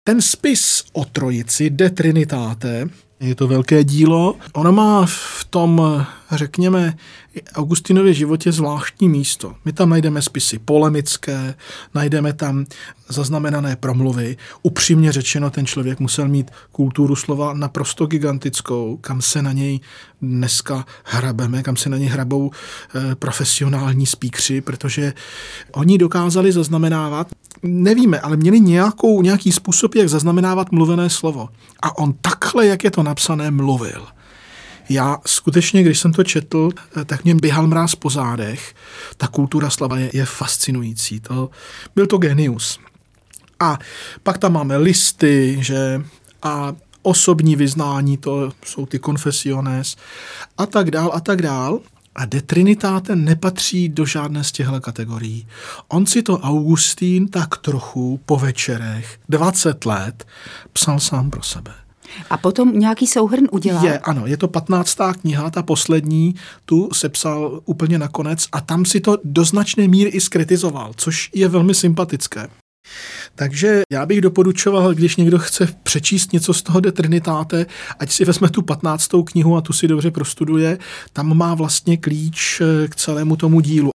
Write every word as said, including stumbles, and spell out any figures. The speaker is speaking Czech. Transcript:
Ten spis o trojici De Trinitate, je to velké dílo, ono má v tom, řekněme, Augustinově životě zvláštní místo. My tam najdeme spisy polemické, najdeme tam zaznamenané promluvy. Upřímně řečeno, ten člověk musel mít kulturu slova naprosto gigantickou, kam se na něj dneska hrabeme, kam se na něj hrabou eh, profesionální speakři, protože oni dokázali zaznamenávat, nevíme, ale měli nějakou, nějaký způsob, jak zaznamenávat mluvené slovo. A on takhle, jak je to napsané, mluvil. Já skutečně, když jsem to četl, tak mě běhal mráz po zádech. Ta kultura slova je, je fascinující. To, byl to genius. A pak tam máme listy, že a osobní vyznání, to jsou ty confessiones a tak dál a tak dál. A De Trinitate nepatří do žádné z těchto kategorií. On si to Augustín tak trochu po večerech, dvacet let, psal sám pro sebe. A potom nějaký souhrn udělal? Je, ano, je to patnáctá kniha, ta poslední, tu sepsal úplně nakonec a tam si to do značné míry i skritizoval, což je velmi sympatické. Takže já bych doporučoval, když někdo chce přečíst něco z toho De Trinitate, ať si vezme tu patnáctou knihu a tu si dobře prostuduje, tam má vlastně klíč k celému tomu dílu.